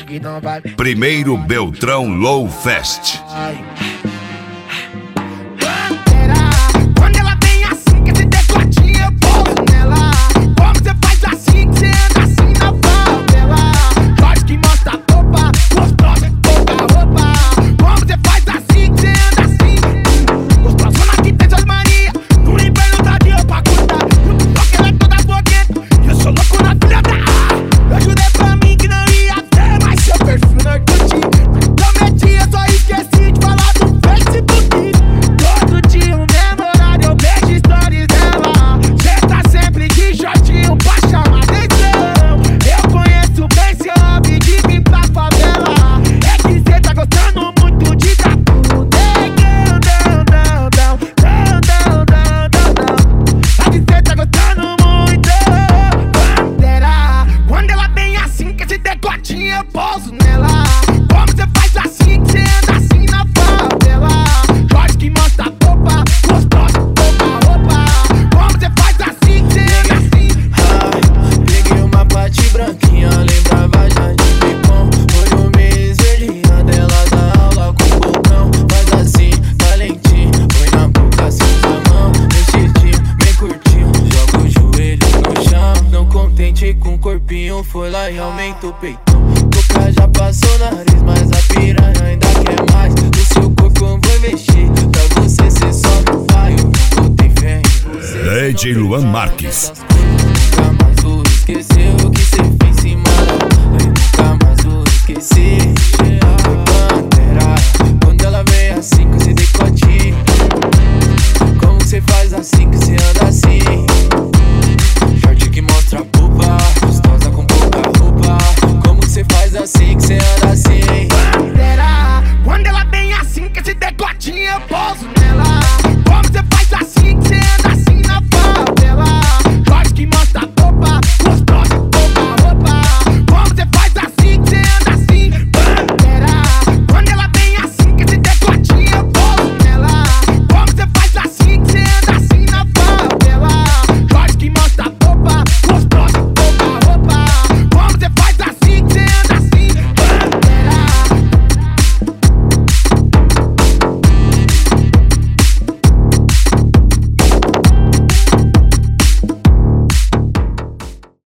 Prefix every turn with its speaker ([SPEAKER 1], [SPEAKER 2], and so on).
[SPEAKER 1] que não vai.
[SPEAKER 2] Primeiro Beltrão Low Fest.
[SPEAKER 1] Quando ela vem assim, que esse decotinho eu pouso nela. Como você faz assim, que você anda assim na favela? Jorge que mostra a roupa, gostosa de pouca roupa. Como você faz assim, que você anda assim? Gostosona que tem suas manias, no inverno tá de roupa curta. Só que ela é toda fogueta, e eu sou louco na filha da A. Eu jurei pra mim que não ia ter mais seu perfil no Orkut. Prometi, eu só esqueci de falar do Facebook. Todo dia o mesmo horário eu vejo stories dela. Cê tá sempre de shortinho pra chamar atenção. Eu conheço bem seu hobby de vir pra favela. É que cê tá gostando muito de dar tudo. É que cê tá gostando muito. Bandeira, quando ela vem assim, que esse decotinho eu pouso nela. Como cê faz assim, que cê anda assim na favela? Jorge que mostra a roupa, gostosa de pouca roupa. Como cê faz assim, que cê anda assim?
[SPEAKER 3] Peguei uma parte branquinha, lembrava já de Pipom. Olho meio esverdeado, ela dá aula com o bocão. Faz assim, tá lentinho, põe na boca, se usa a mão. Mexidinho, bem curtinho, joga o joelho no chão. Não contente com o corpinho, foi lá e aumenta o peitão. Boca já passou nariz, mas a piranha ainda quer mais. No seu corpo eu vou investir, pra você cê só não vai. Eu não botei fé em você.
[SPEAKER 2] DJ Luan Marques.
[SPEAKER 3] Nunca mais vou esquecer o que cê fez em cima da. Eu nunca mais vou esquecer.